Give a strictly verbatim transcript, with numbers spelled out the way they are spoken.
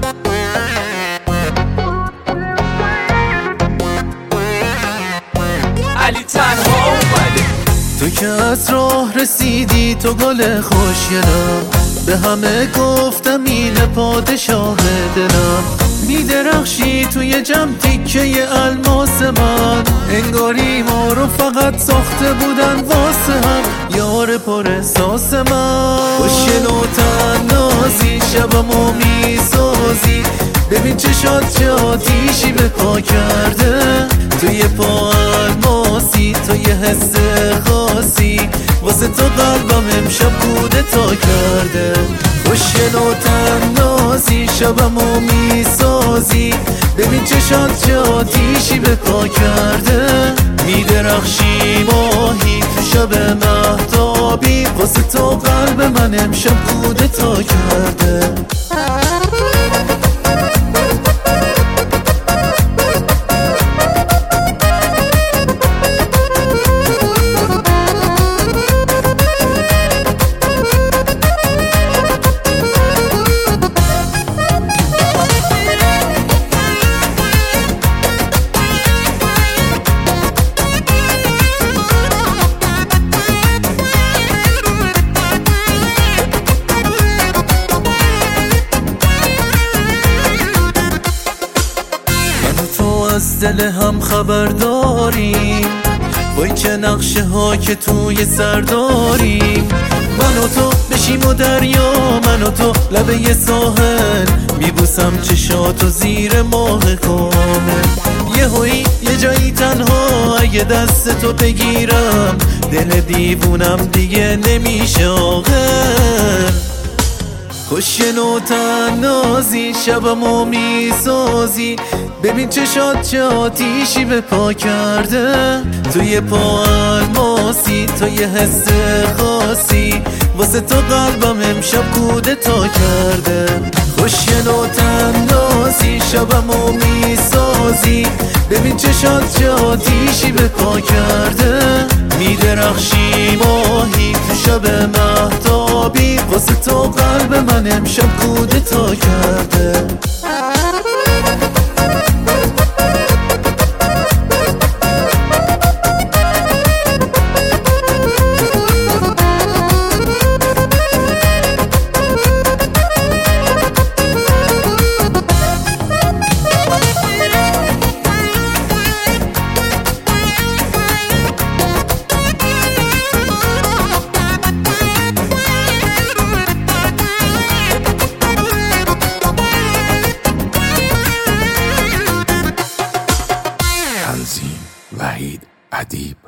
علی تنها اومده. تو که از راه رسیدی تو گل خوشگلم، به همه گفتم اینه پادشاه دلم. میدرخشی توی جمع تیکه الماس من، انگاری ما رو فقط ساخته بودن واسه هم، یار پر احساس من. خوشگل و تنازی شبمو میسازی، ببین چشات چه آتیشی به پا کرده. توی پا الماسی تو یه حس خاصی، واسه تو قلبم امشب کودتا کرده. خوشگل و تنازی شبمو میسازی، ببین چشات چه آتیشی به پا کرده. میدرخشی ماهی تو شب مهتابی، واسه تو قلب من امشب کودتا کرده. از دل هم خبر داریم، وای چه نقشه ها که توی سر داریم. من و تو بشیم و دریا، من و تو لبه یه ساحل، میبوسم چشاتو زیر ماه کامل. یه هایی یه جایی تنها، اگه دست تو بگیرم دل دیوونم دیگه نمیشه آخر. خوشگل و تنازی شبمو میسازی، ببین چشات چه آتیشی به پا کرده. توی پا الماسی تو یه حس خاصی، واسه تو قلبم امشب کودتا کرده. خوشگل و تنازی شبمو میسازی، ببین چشات چه آتیشی به پا کرده. میدرخشی ماهی تو شب مهتابی، واسه تو قلب من امشب کودتا کرده. وحید ادیب.